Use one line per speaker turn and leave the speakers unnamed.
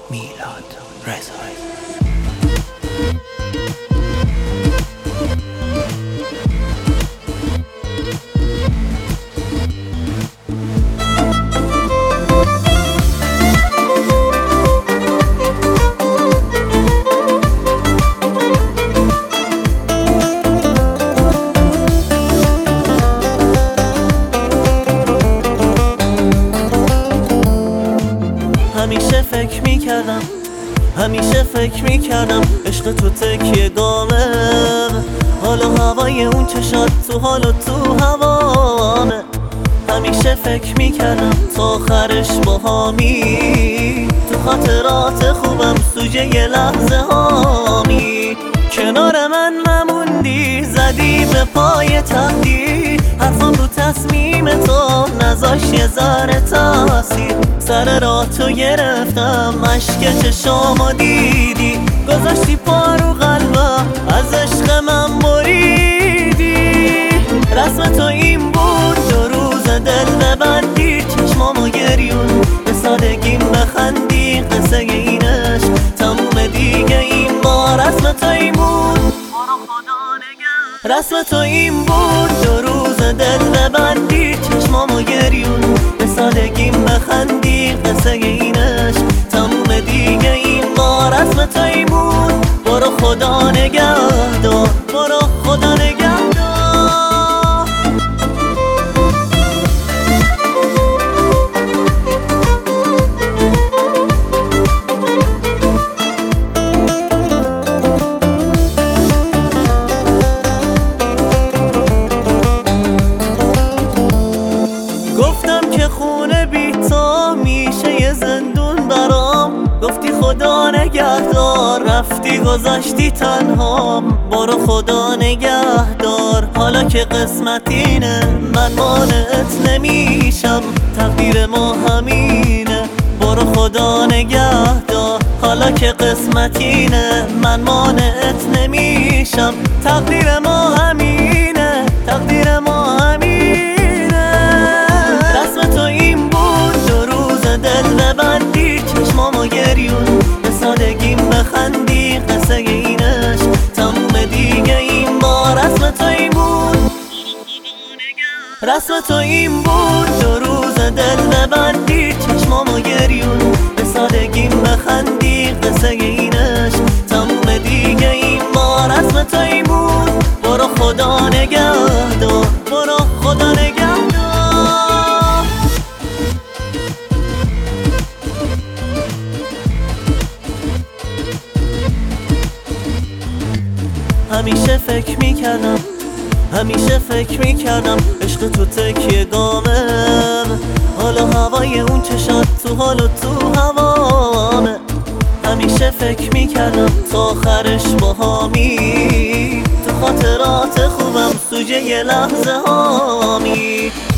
میلاد رضایی.
همیشه فکر میکردم عشق تو تکیه گامه، حال و هوای اون چشات تو حال و تو هوامه. همیشه فکر میکردم تا آخرش باهامی، تو خاطرات خوبم سوژه یه لحظه هامی. کنار من نموندی، زدی به پای تقدیر، حرفم رو تصمیم تو نذاش یه ذره تاثیر. سر راه تو گرفتم، اشک چشامو دیدی، گذاشتی پا رو قلبم، از عشق من بریدی. رسم تو این بود، 2 روز دل ببندی، چشمامو گریون به سادگیم بخندی. قصه این عشق تموم دیگه این بار، رسم تو این بود، رسم تو این بود، 2 روز دل ببندی، چشمامو گریون به سادگیم بخندی. قصه این عشق تموم دیگه این بار، رسم تو این بود. برو خدا نگهدار، برو خدا نگهدار. گفتم که خونه بی تو میشه یه زندون برام، گفتی خدا نگهدار، رفتی گذاشتی تنهام. برو خدا نگهدار، حالا که قسمت اینه من مانعت نمیشم، تقدیر ما همینه. برو خدا نگهدار، حالا که قسمت اینه من مانعت نمیشم، تقدیر ما همینه، تقدیر ما همینه. رسم تو این بود، 2 روز دل ببندی، چشمامو گریون به سادگیم بخندی. قصه این عشق تموم دیگه این بار، رسم تو این بود، رسم تو این بود، 2 روز دل ببندی، چشمامو گریون به سادگیم بخندی. قصه این عشق تموم دیگه این بار، رسم تو این بود. برو خدا نگهدار، برو خدا نگهدار. همیشه فکر میکردم عشق تو تکیه گامه، حال و هوای اون چشات تو حال و تو هوامه. همیشه فکر میکردم تا آخرش باهامی، تو خاطرات خوبم سوژه یه لحظه هامی.